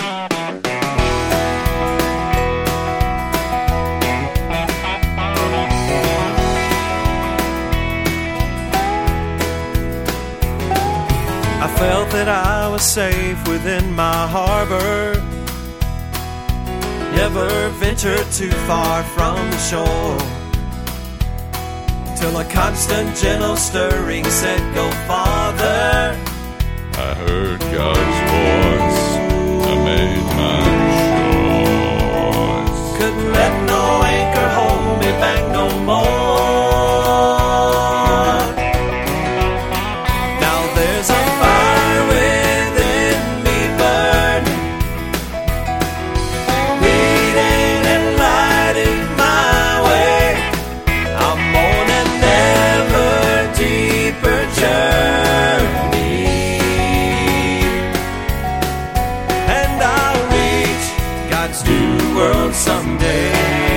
I felt that I was safe within my harbor, never ventured too far from the shore, till a constant gentle stirring said, "Go farther." I heard God's voice, I made my choice. Couldn't let no anchor hold me back no more. Now there's a fire within me burning, leading and lighting my way. I'm on an ever deeper journey, and I'll reach God's new world someday.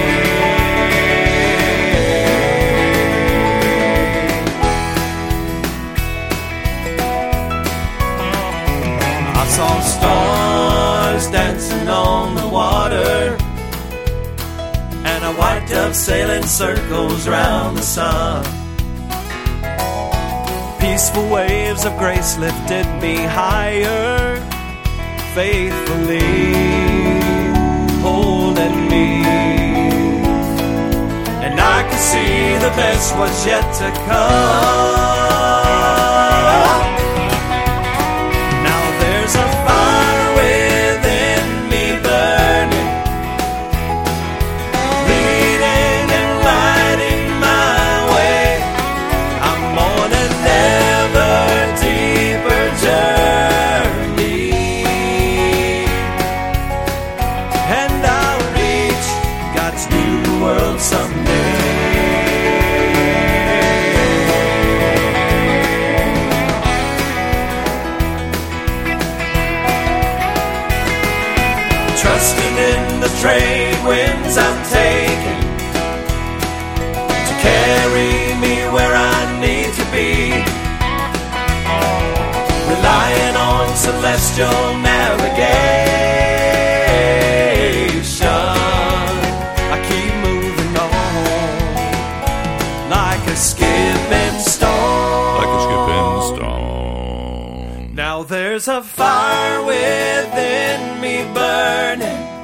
I saw stars dancing on the water, and a white dove sailing circles round the sun. Peaceful waves of grace lifted me higher, faithfully holding me, and I could see the best was yet to come. Now there's a fire within me burning, leading and lighting my way. I'm on an ever deeper journey, and I'll reach God's new world someday. Trusting in the trade winds I'm taking to carry me where I need to be, relying on celestial navigation. I keep moving on like a skipping stone. Like a skipping stone. Now there's a fire within me burning,